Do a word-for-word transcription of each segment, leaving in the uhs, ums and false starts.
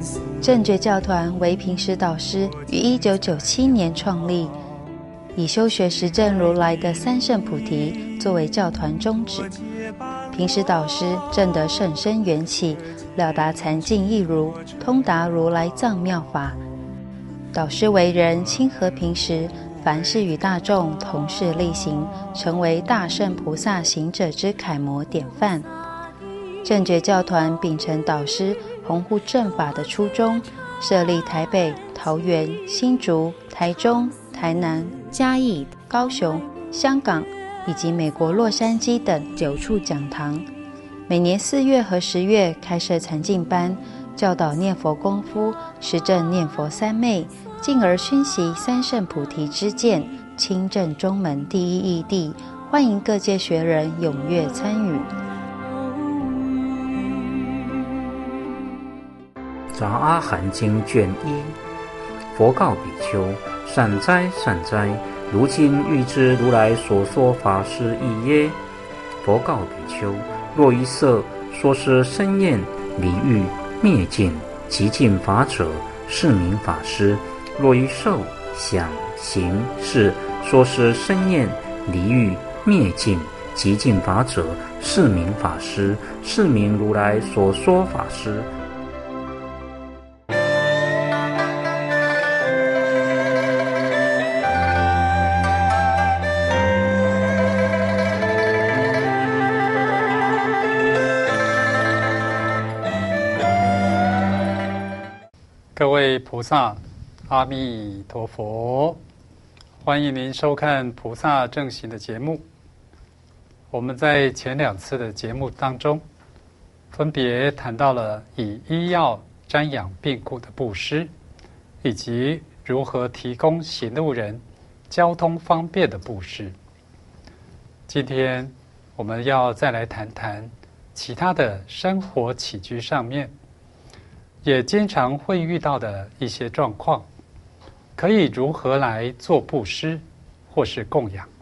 正觉教团为平时导师于一九九七年创立，以修学实证如来的三圣菩提作为教团宗旨。平时导师证得甚深缘起，了达禅境义如，通达如来藏妙法。导师为人亲和平时，凡事与大众同事力行，成为大圣菩萨行者之楷模典范。正觉教团秉承导师弘护正法的初衷，设立台北、桃园、新竹、台中、台南、嘉义、高雄、香港以及美国洛杉矶等九处讲堂，每年四月和十月开设禅净班，教导念佛功夫，实证念佛三昧，进而熏习三圣菩提之见，亲证中门第一义谛，欢迎各界学人踊跃参与。 杂阿含经卷一，佛告比丘：善哉善哉，如今欲知如来所说法是义耶？佛告比丘：若于色说是生厌离欲灭尽极尽法者，是名法师；若于受想行识说是生厌离欲灭尽极尽法者，是名法师，是名如来所说法师。 各位菩萨，阿弥陀佛！欢迎您收看菩萨正行的节目。我们在前两次的节目当中，分别谈到了以医药瞻仰病故的布施，以及如何提供行路人交通方便的布施。今天我们要再来谈谈其他的生活起居上面也经常会遇到的一些状况，可以如何来做布施或是供养。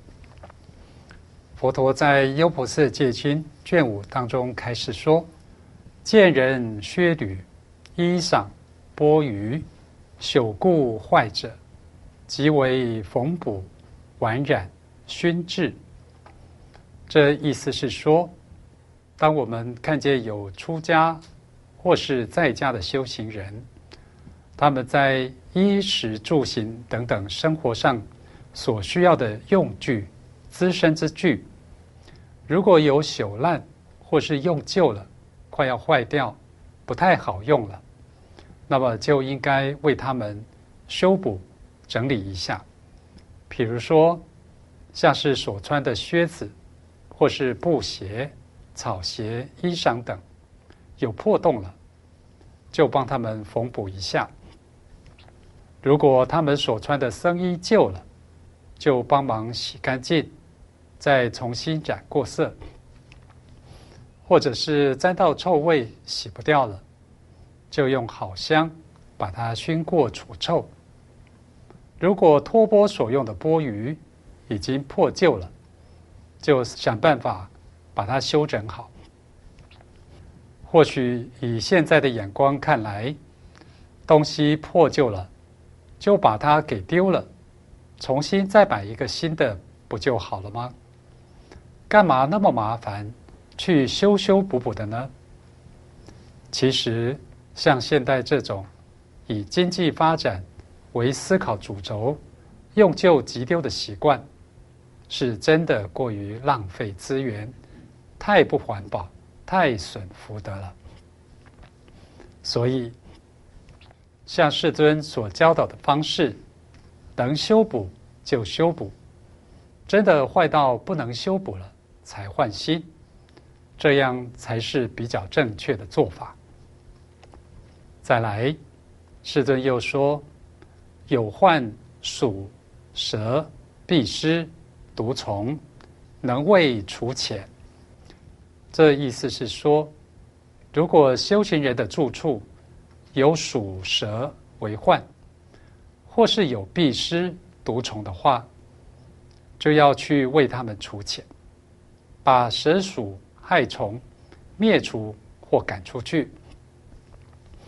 佛陀在《优婆塞戒经》卷五当中开始说：见人靴履、衣裳、钵盂、朽故坏者，即为缝补、宛染、熏制。这意思是说，当我们看见有出家或是在家的修行人，他们在衣食住行等等生活上所需要的用具、资身之具，如果有朽烂或是用旧了，快要坏掉，不太好用了，那么就应该为他们修补、整理一下。比如说，像是所穿的靴子，或是布鞋、草鞋、衣裳等有破洞了，就帮他们缝补一下。如果他们所穿的僧衣旧了，就帮忙洗干净，再重新染过色。或者是沾到臭味洗不掉了，就用好香把它熏过除臭。如果托钵所用的钵盂已经破旧了，就想办法把它修整好。或许以现在的眼光看来，东西破旧了，就把它给丢了，重新再买一个新的不就好了吗？干嘛那么麻烦去修修补补的呢？其实像现代这种以经济发展为思考主轴、用旧即丢的习惯，是真的过于浪费资源，太不环保，太损福德了。所以像世尊所教导的方式，能修补就修补，真的坏到不能修补了才换新，这样才是比较正确的做法。再来，世尊又说，有患鼠、蛇、壁虱、毒虫，能为除遣。这意思是说，如果修行人的住处有鼠蛇为患，或是有壁虱毒虫的话，就要去为他们除遣，把蛇鼠害虫灭除或赶出去。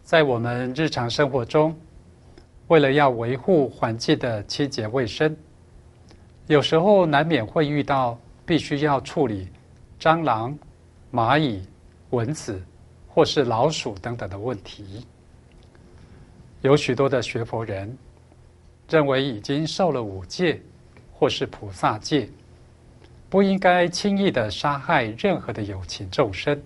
在我们日常生活中，为了要维护环境的清洁卫生，有时候难免会遇到必须要处理蟑螂、蚂蚁、蚊子或是老鼠等等的问题。有许多的学佛人认为已经受了五戒或是菩萨戒，不应该轻易的杀害任何的有情众生，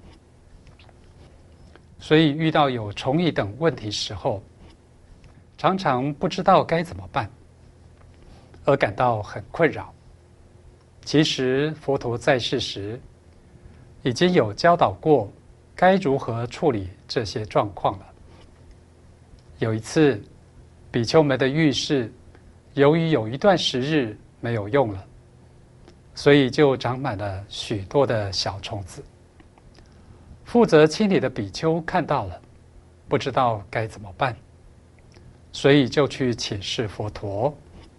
所以遇到有虫蚁等问题时候，常常不知道该怎么办，而感到很困扰。其实佛陀在世时已经有教导过该如何处理这些状况了。有一次，比丘们的浴室由于有一段时日没有用了，所以就长满了许多的小虫子。负责清理的比丘看到了，不知道该怎么办，所以就去请示佛陀。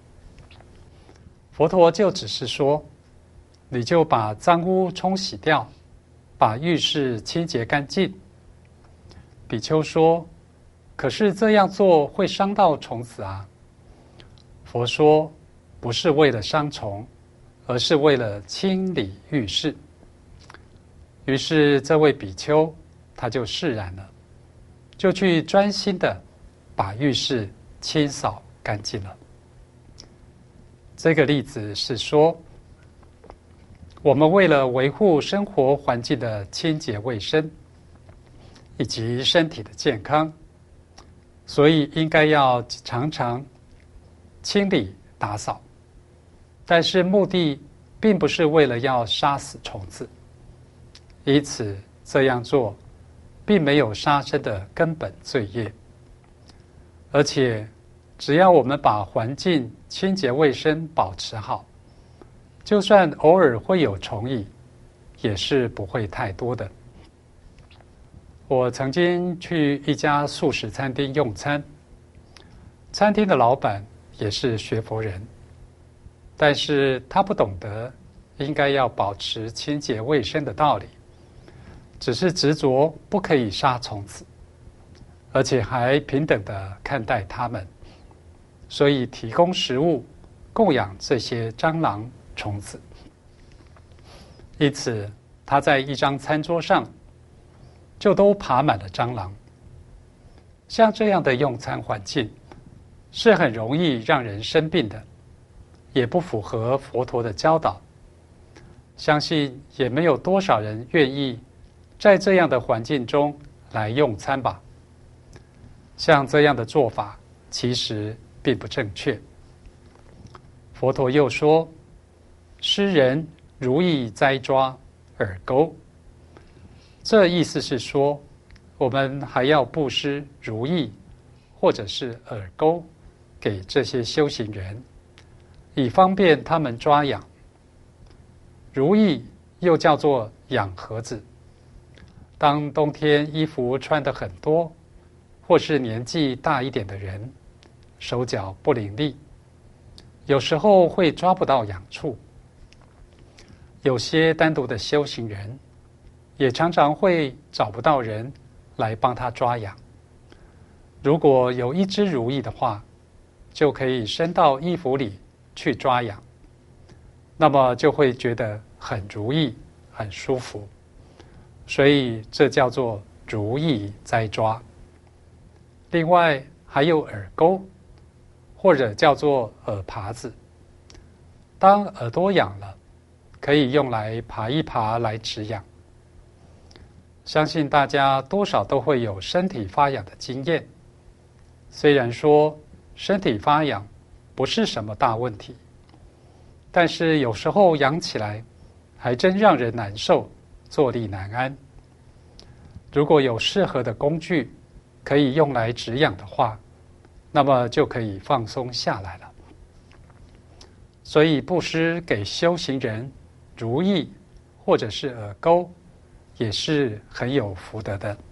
佛陀就只是说，你就把脏污冲洗掉，把浴室清洁干净。比丘说，可是这样做会伤到虫子啊。佛说，不是为了伤虫，而是为了清理浴室。于是这位比丘他就释然了，就去专心的把浴室清扫干净了。这个例子是说，我们为了维护生活环境的清洁卫生以及身体的健康，所以应该要常常清理打扫，但是目的并不是为了要杀死虫子，因此这样做并没有杀生的根本罪业。而且只要我们把环境清洁卫生保持好，就算偶尔会有虫蚁，也是不会太多的。我曾经去一家素食餐厅用餐，餐厅的老板也是学佛人，但是他不懂得应该要保持清洁卫生的道理，只是执着不可以杀虫子，而且还平等的看待他们，所以提供食物供养这些蟑螂虫子。因此他在一张餐桌上就都爬满了蟑螂。像这样的用餐环境是很容易让人生病的，也不符合佛陀的教导。相信也没有多少人愿意在这样的环境中来用餐吧。像这样的做法其实并不正确。佛陀又说，施人如意栽抓耳钩，这意思是说，我们还要布施如意或者是耳钩给这些修行人，以方便他们抓痒。如意又叫做痒盒子，当冬天衣服穿得很多，或是年纪大一点的人，手脚不伶俐，有时候会抓不到痒处。有些单独的修行人也常常会找不到人来帮他抓痒。如果有一只如意的话，就可以伸到衣服里去抓痒，那么就会觉得很如意，很舒服。所以这叫做如意栽抓。另外还有耳钩，或者叫做耳耙子，当耳朵痒了，可以用来爬一爬来止痒。相信大家多少都会有身体发痒的经验。虽然说身体发痒不是什么大问题，但是有时候痒起来还真让人难受，坐立难安。如果有适合的工具可以用来止痒的话，那么就可以放松下来了。所以布施给修行人如意或者是耳钩，也是很有福德的。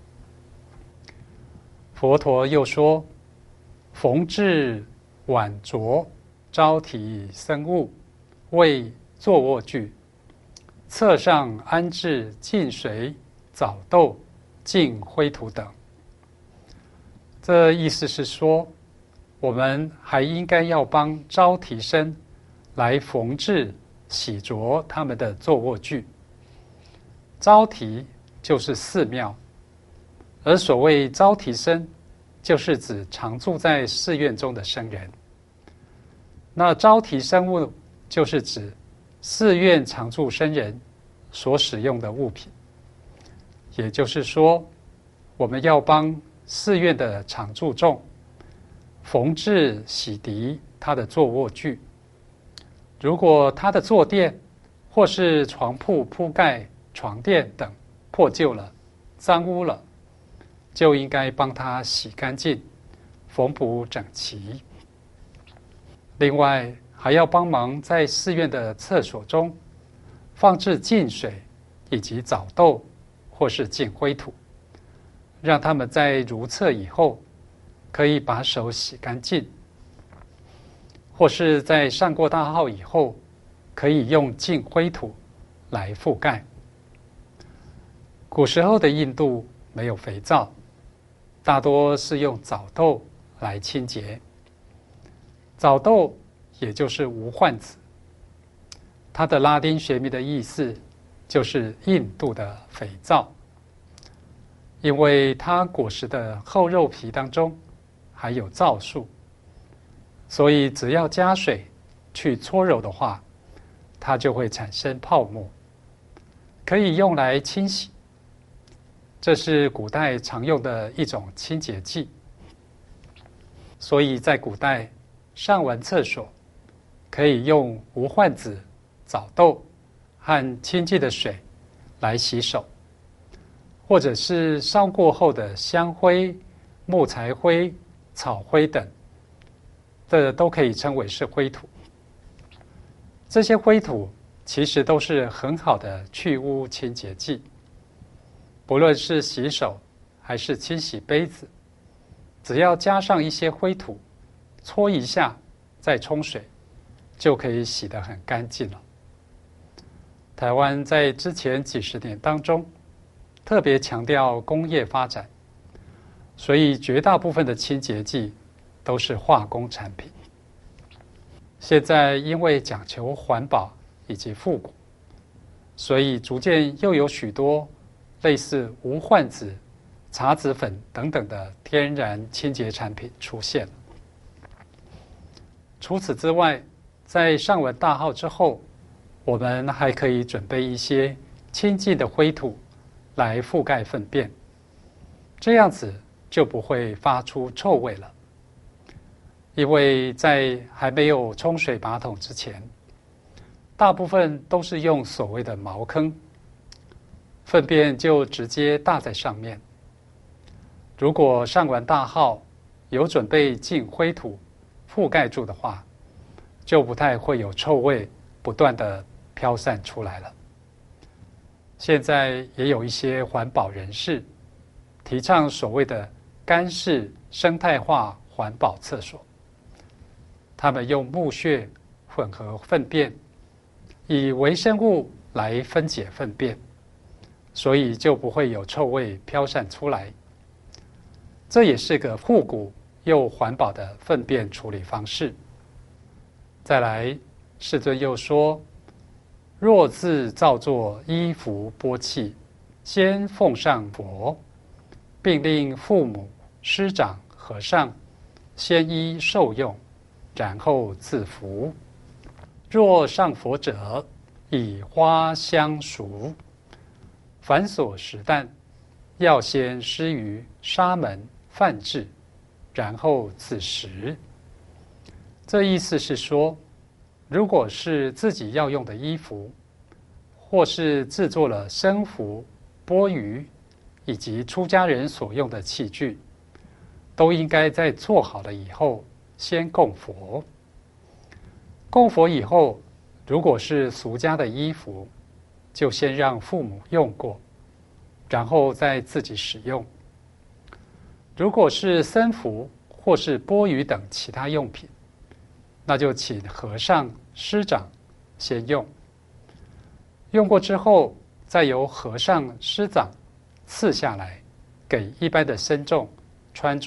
佛陀又说，逢至晚着招体僧物，为坐卧具，侧上安置净水、澡豆、净灰土等。 这意思是说，我们还应该要帮招提生来缝制、洗濯他们的坐卧具。招提就是寺庙，而所谓招提生，就是指常住在寺院中的僧人。那招提生物就是指寺院常住僧人所使用的物品。也就是说，我们要帮寺院的常住众缝制、洗涤他的坐卧具。如果他的坐垫或是床铺铺盖、床垫等破旧了、脏污了，就应该帮他洗干净、缝补整齐。另外，还要帮忙在寺院的厕所中放置净水以及澡豆或是净灰土，让他们在如厕以后可以把手洗干净，或是在上过大号以后可以用净灰土来覆盖。古时候的印度没有肥皂，大多是用澡豆来清洁。澡豆也就是无患子，它的拉丁学名的意思就是印度的肥皂，因为它果实的厚肉皮当中含有皂素，所以只要加水去搓揉的话，它就会产生泡沫，可以用来清洗。这是古代常用的一种清洁剂，所以在古代上完厕所可以用无患子、澡豆和清净的水来洗手，或者是烧过后的香灰、木材灰、草灰等，这都可以称为是灰土。这些灰土其实都是很好的去污清洁剂，不论是洗手还是清洗杯子，只要加上一些灰土，搓一下再冲水，就可以洗得很干净了。台湾在之前几十年当中特别强调工业发展，所以绝大部分的清洁剂都是化工产品。现在因为讲求环保以及复古，所以逐渐又有许多类似无患子、茶籽粉等等的天然清洁产品出现了。除此之外，在上完大号之后，我们还可以准备一些清净的灰土来覆盖粪便，这样子就不会发出臭味了。因为在还没有冲水马桶之前，大部分都是用所谓的茅坑，粪便就直接搭在上面。如果上完大号有准备净灰土覆盖住的话，就不太会有臭味不断的飘散出来了。现在也有一些环保人士提倡所谓的干式生态化环保厕所，他们用木屑混合粪便，以微生物来分解粪便，所以就不会有臭味飘散出来。这也是个复古又环保的粪便处理方式。再来，世尊又说，若自造作衣服钵器，先奉上佛，并令父母、师长、和尚先衣受用，然后自服。若上佛者，以花香熟，凡所食啖，要先施于沙门饭制，然后自食。这意思是说，如果是自己要用的衣服，或是制作了僧服、钵盂以及出家人所用的器具，都应该在做好了以后先供佛。供佛以后，如果是俗家的衣服，就先让父母用过，然后再自己使用。如果是僧服或是钵盂等其他用品，那就请和尚、师长先用，用过之后，再由和尚、师长赐下来，给一般的僧众穿着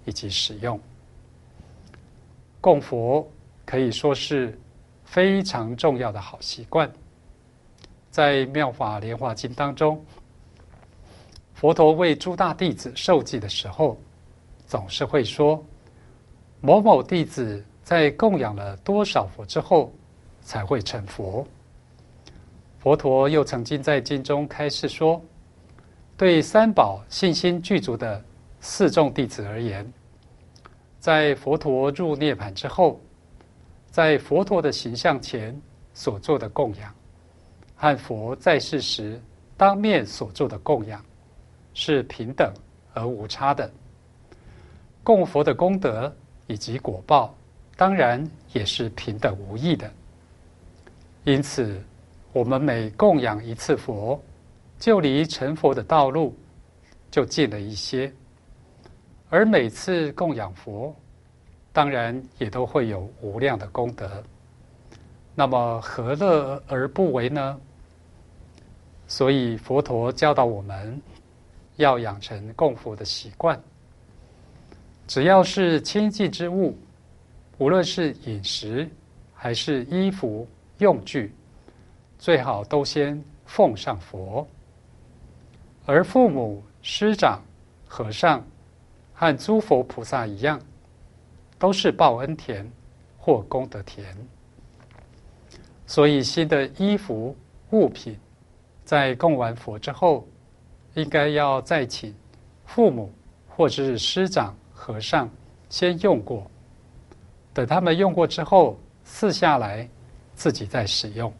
以及使用。供佛可以说是非常重要的好习惯。在《妙法莲华经》当中，佛陀为诸大弟子授记的时候，总是会说某某弟子在供养了多少佛之后才会成佛。佛陀又曾经在经中开示说，对三宝信心具足的四众弟子而言，在佛陀入涅盘之后，在佛陀的形象前所做的供养，和佛在世时当面所做的供养是平等而无差的。供佛的功德以及果报，当然也是平等无异的。因此，我们每供养一次佛，就离成佛的道路就近了一些。而每次供养佛，当然也都会有无量的功德。那么何乐而不为呢？所以佛陀教导我们要养成供佛的习惯。只要是清净之物，无论是饮食还是衣服用具，最好都先奉上佛。而父母、师长、和尚和诸佛菩萨一样，都是报恩田或功德田。所以新的衣服物品在供完佛之后，应该要再请父母或者是师长、和尚先用过，等他们用过之后撕下来自己再使用。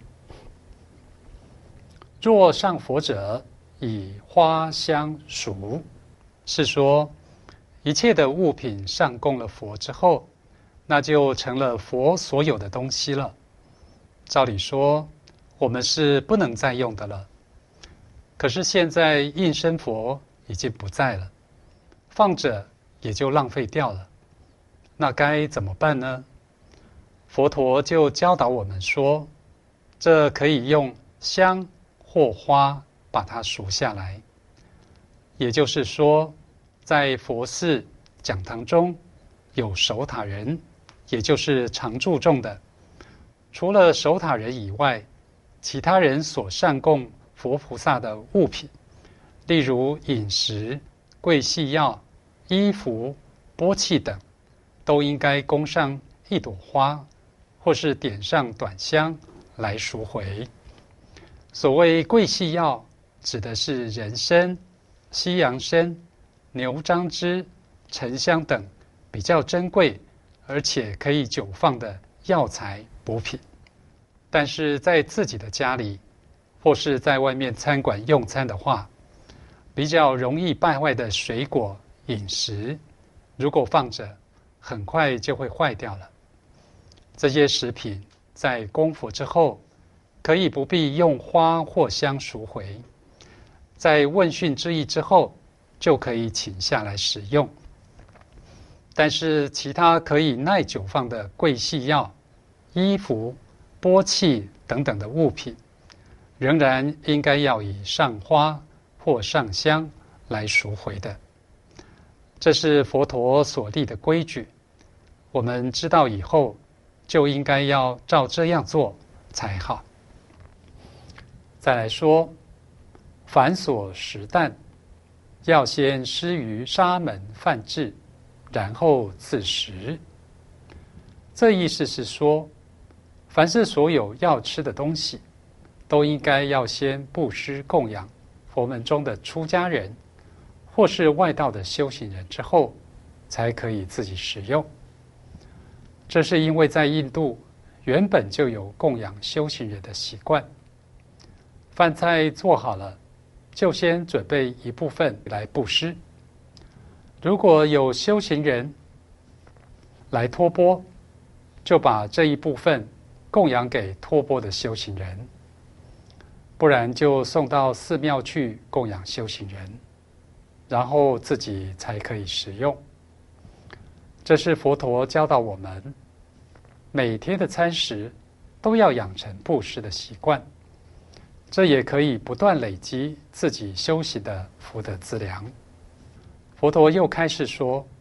若上佛者，以花香俗，是说一切的物品上供了佛之后，那就成了佛所有的东西了。照理说，我们是不能再用的了。可是现在应身佛已经不在了，放着也就浪费掉了，那该怎么办呢？佛陀就教导我们说，这可以用香或花把它赎下来。也就是说，在佛寺讲堂中有守塔人，也就是常住众的，除了守塔人以外，其他人所上供佛菩萨的物品，例如饮食、贵细药、衣服、钵器等，都应该供上一朵花，或是点上短香来赎回。所谓贵细药，指的是人参、西洋参、牛樟芝、沉香等比较珍贵而且可以久放的药材补品。但是在自己的家里或是在外面餐馆用餐的话，比较容易败坏的水果饮食，如果放着，很快就会坏掉了。这些食品在供佛之后，可以不必用花或香赎回，在问讯之意之后，就可以请下来使用。但是其他可以耐久放的贵细药、衣服、钵器等等的物品，仍然应该要以上花或上香来赎回的。这是佛陀所立的规矩，我们知道以后就应该要照这样做才好。再来说，凡所食啖，要先施于沙门梵志，然后自食。这意思是说，凡是所有要吃的东西，都应该要先布施供养佛门中的出家人或是外道的修行人之后，才可以自己食用。这是因为在印度原本就有供养修行人的习惯，饭菜做好了，就先准备一部分来布施。如果有修行人来托钵，就把这一部分供养给托钵的修行人，不然就送到寺庙去供养修行人，然后自己才可以食用。这是佛陀教导我们，每天的餐食都要养成布施的习惯，这也可以不断累积自己修行的福德资粮。佛陀又开始说，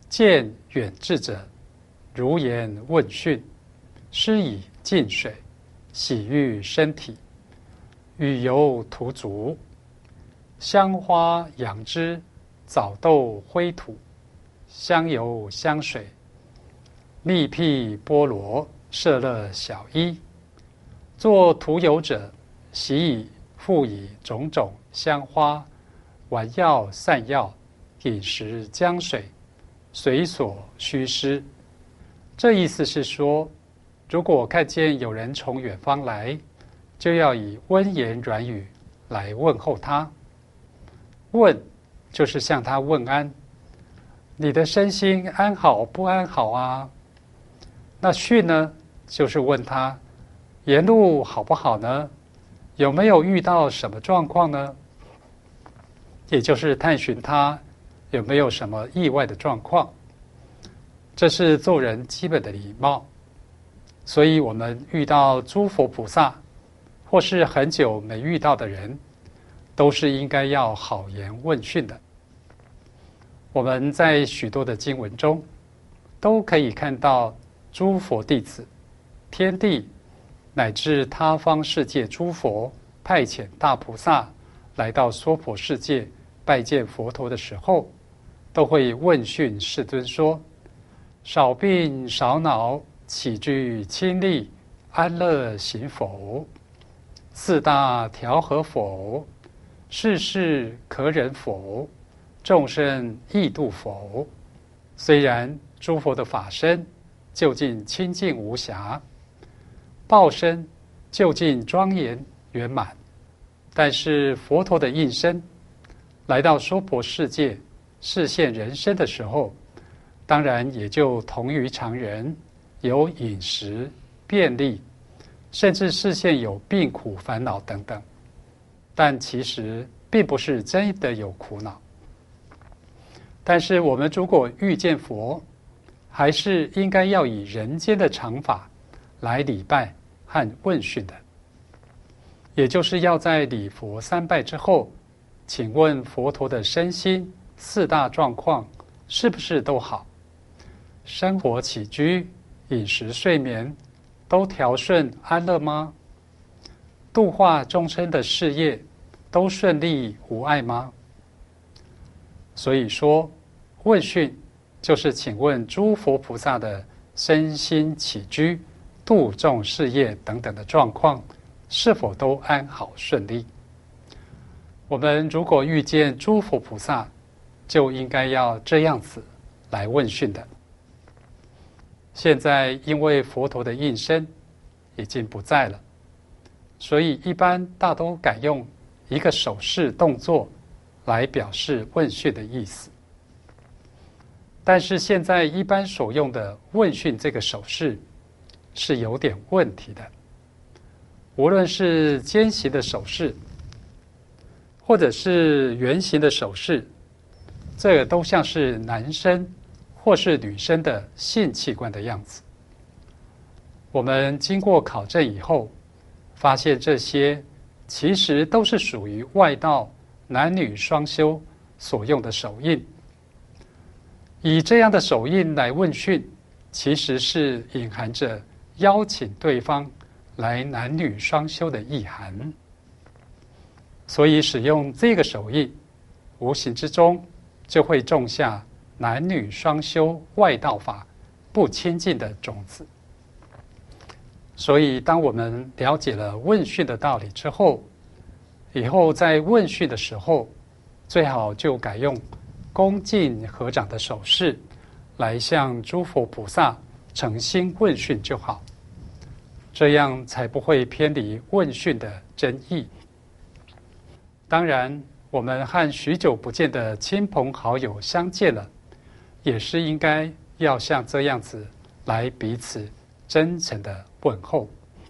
见远志者，如言问讯，施以净水，洗浴身体，与油涂足，香花杨枝，枣豆灰土，香油香水，蜜辟菠萝，摄乐小衣。作涂油者，洗以复以种种香花、丸药、散药、饮食浆水，随所需施。这意思是说，如果看见有人从远方来，就要以温言软语来问候他。问就是向他问安，你的身心安好不安好啊？那讯呢，就是问他沿路好不好呢？有没有遇到什么状况呢？也就是探寻他有没有什么意外的状况。这是做人基本的礼貌。所以我们遇到诸佛菩萨，或是很久没遇到的人，都是应该要好言问讯的。我们在许多的经文中，都可以看到诸佛弟子、天地乃至他方世界诸佛派遣大菩萨来到娑婆世界拜见佛陀的时候，都会问讯世尊说：少病少恼，起居亲利，安乐行否？四大调和否？世事可忍否？众生易度否？虽然诸佛的法身究竟清净无瑕，报身究竟庄严圆满，但是佛陀的应身来到娑婆世界示现人身的时候，当然也就同于常人，有饮食便利，甚至示现有病苦烦恼等等，但其实并不是真的有苦恼。但是我们如果遇见佛，还是应该要以人间的常法来礼拜和问讯的，也就是要在礼佛三拜之后，请问佛陀的身心四大状况是不是都好？生活起居、饮食睡眠都调顺安乐吗？度化众生的事业都顺利无碍吗？所以说，问讯就是请问诸佛菩萨的身心起居、度众事业等等的状况是否都安好顺利。我们如果遇见诸佛菩萨，就应该要这样子来问讯的。现在因为佛陀的应身已经不在了，所以一般大都改用一个手势动作来表示问讯的意思。但是现在一般所用的问讯这个手势是有点问题的，无论是尖形的手势，或者是圆形的手势，这个都像是男生或是女生的性器官的样子。我们经过考证以后，发现这些其实都是属于外道男女双修所用的手印。以这样的手印来问讯，其实是隐含着邀请对方来男女双修的意涵。所以使用这个手印，无形之中就会种下男女双修外道法不清净的种子。所以当我们了解了问讯的道理之后，以后在问讯的时候，最好就改用恭敬合掌的手势来向诸佛菩萨诚心问讯就好，这样才不会偏离问讯的真意。当然，我们和许久不见的亲朋好友相见了，也是应该要像这样子来彼此真诚的问候。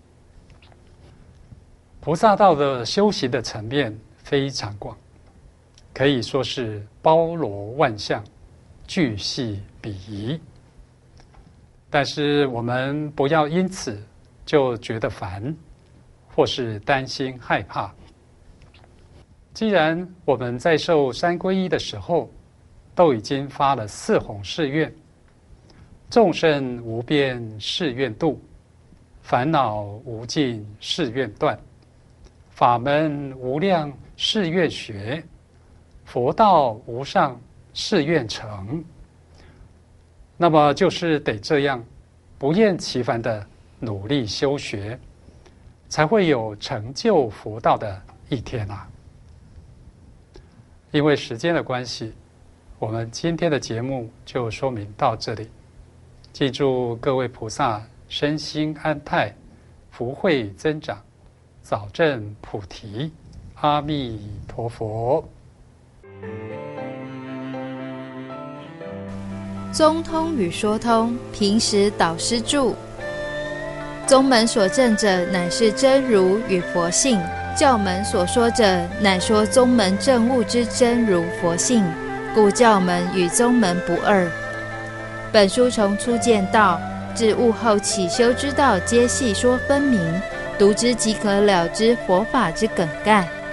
菩萨道的修行的层面非常广，可以说是包罗万象，巨细鄙夷。但是我们不要因此就觉得烦，或是担心害怕。既然我们在受三皈依的时候， 都已经发了四弘誓愿：众生无边誓愿度，烦恼无尽誓愿断，法门无量誓愿学，佛道无上誓愿成。那么就是得这样不厌其烦的努力修学，才会有成就佛道的一天啊！因为时间的关系，我们今天的节目就说明到这里。记住各位菩萨身心安泰，福慧增长，早证菩提。阿弥陀佛。 宗通与说通，平时导师著。宗门所证者，乃是真如与佛性；教门所说者，乃说宗门证悟之真如佛性。故教门与宗门不二。本书从初见道至悟后起修之道，皆细说分明，读之即可了知佛法之梗概。